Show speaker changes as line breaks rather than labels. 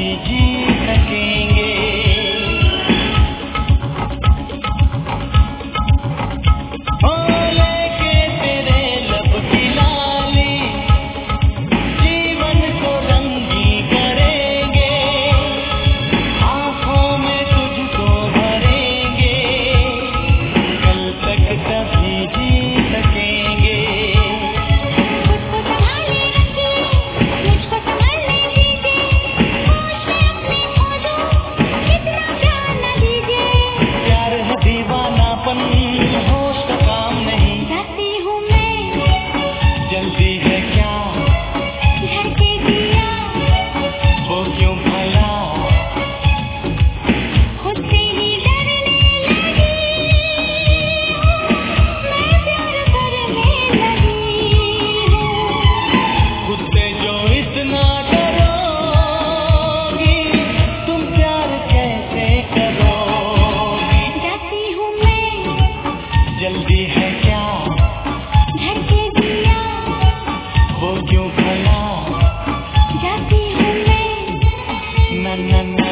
कभी जी सकेंगे। ओ लेके तेरे लब की लाली जीवन को रंगी करेंगे, आँखों में तुझको भरेंगे, कल तक कभी जी सकेंगे। दीवानापन होश का काम नहीं,
जाती हूँ मैं,
जल्दी है क्या
घर के दिया,
वो क्यों भला
खुद से ही डरने लगी हूँ, मैं प्यार करने लगी हूँ।
खुद से जो इतना डरोगी तुम प्यार कैसे करोगी।
जाती हूँ मैं,
जल्दी है क्या
घर के दिया,
वो क्यों भला
जाती हूँ मैं।
ना ना ना